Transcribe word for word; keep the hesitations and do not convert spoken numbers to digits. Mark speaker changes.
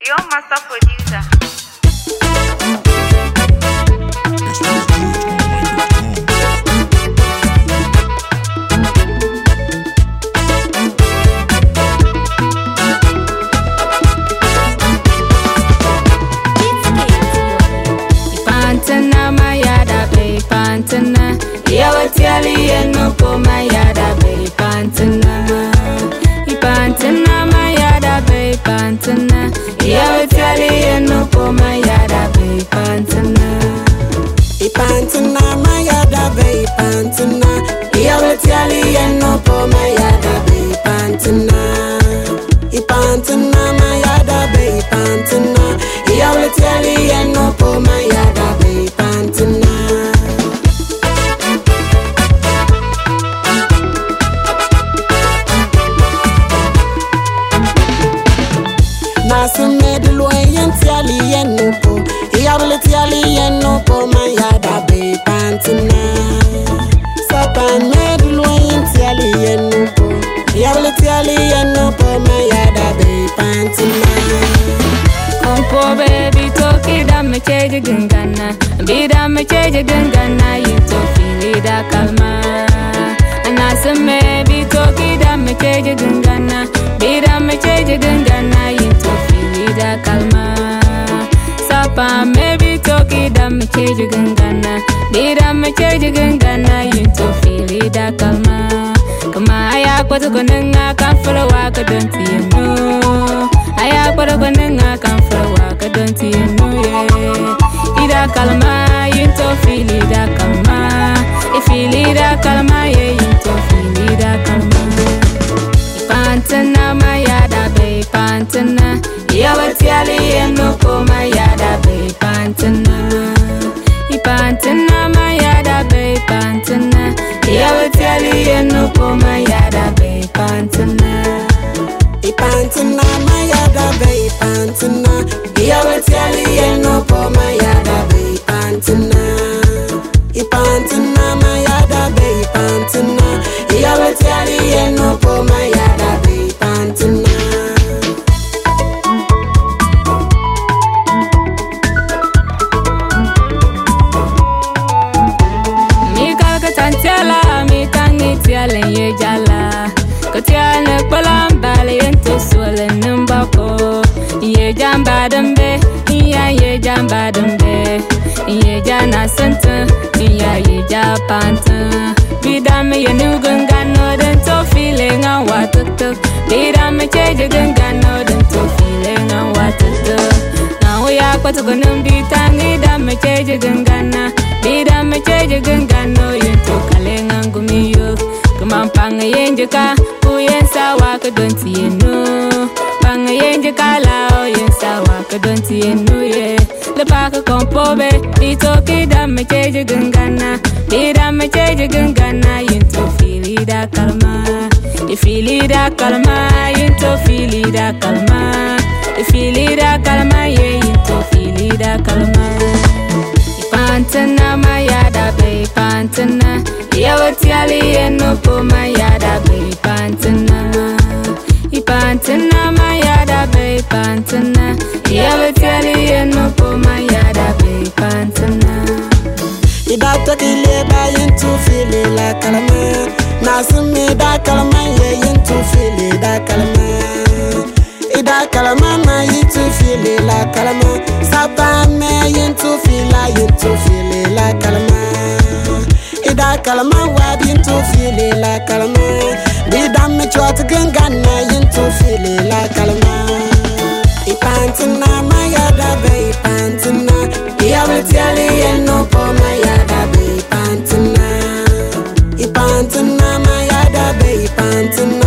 Speaker 1: Your master producer.
Speaker 2: Pantana mayada be pantana yawatiali enopo mayada be pantana ipantana mayada be pantana yawatiali enopo mayada be pantana
Speaker 3: ipantana mayada be pantana yawatiali enopo mayada be pantana ipantana mayada be pantana yawatiali enopo mayada be pantana Nasimedlo yentiali enopo yawatiali enopo mayada be pantana Sapan medlo yentiali enopo yawatiali enopo mayada be pantana
Speaker 2: Kompo baby toki da me cheje gungana bida me cheje gungana yito fili da kalma Anasame baby toki da me cheje gungana bida me cheje gungana yito fili da kalma Sapa maybe toki da me cheje gungana bida me cheje gungana yito fili da kalma Kama aya kwatu konenga kamfura waka donti yeno Aya kwatu konenga kamfura waka donti yeno Ida kalma yinto fili da kalma Ifili da kalma ye yinto fili da kalma Ipantana mayada be pantana Yawatiali yenoko mayada be pantana Ipantana mayada be pantana Yawatiali yenoko mayada be pantana
Speaker 3: Ipantana mayada be pantana yawatiali enopo mayada be pantana Ipantana mayada be pantana yawatiali enopo mayada be pantana
Speaker 2: Mi kalka tantela mi tangi tiale ye jala Kotiane kolambale yento sole numbako Ye jamba dambe, iya ye jamba dambe Ye jana santa, iya ye japanta Bidame ye nugungano den to feeling on what to do Bidame cheje gungano den to feeling on what to do Now we are quite gonna be tangy dame cheje gungana Bidame cheje gungano yento kalengangu miyo Come panga yenjeka, uyensa waka donti yeno Panga yenjeka lao yensa waka donti yeno ye Le paka kompobe, itoki da me cheje gungana Ida me cheje gungana, yinto fili da kalma Ifili da kalma, yinto fili da kalma Ifili da kalma, ye yinto fili da kalma Ipantana mayada be pantana Yawatiali enopo mayada be pantana Ipantana mayada be pantana Yawatiali enopo mayada be pantana
Speaker 3: Ibata kile ba yintu fili la kalama Nasumi da kalama ye yintu fili da kalama Ida kalama na yintu fili la kalama Sapa me yintu fila yintu fili la kalama Ida kalama wad yintu fili la kalama Bida me chwat gungana yintu fili la kalama Ipantana mayada be pantana Yawatiali enopo mayada be pantana Ipantana mayada be pantana